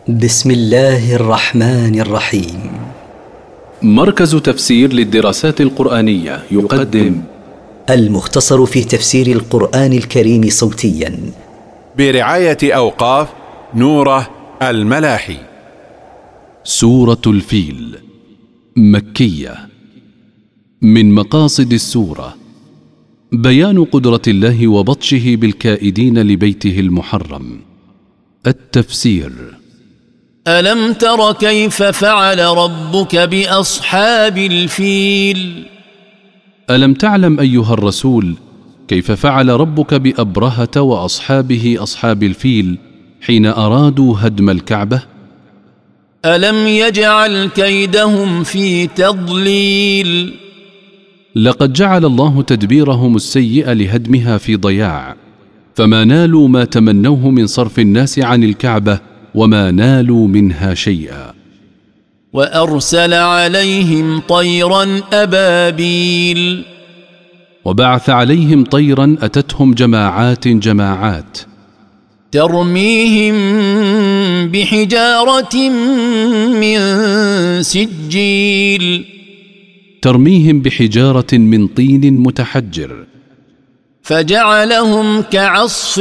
بسم الله الرحمن الرحيم. مركز تفسير للدراسات القرآنية يقدم المختصر في تفسير القرآن الكريم صوتيا برعاية أوقاف نوره الملاحي. سورة الفيل مكية. من مقاصد السورة بيان قدرة الله وبطشه بالكائدين لبيته المحرم. التفسير: ألم تر كيف فعل ربك بأصحاب الفيل؟ ألم تعلم أيها الرسول كيف فعل ربك بأبرهة وأصحابه أصحاب الفيل حين أرادوا هدم الكعبة؟ ألم يجعل كيدهم في تضليل؟ لقد جعل الله تدبيرهم السيء لهدمها في ضياع، فما نالوا ما تمنوه من صرف الناس عن الكعبة وما نالوا منها شيئا. وأرسل عليهم طيرا أبابيل، وبعث عليهم طيرا أتتهم جماعات ترميهم بحجارة من سجيل، ترميهم بحجارة من طين متحجر، فجعلهم كعصف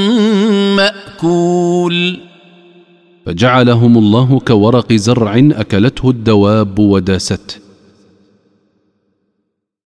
مأكول، فجعلهم الله كورق زرع أكلته الدواب وداسته.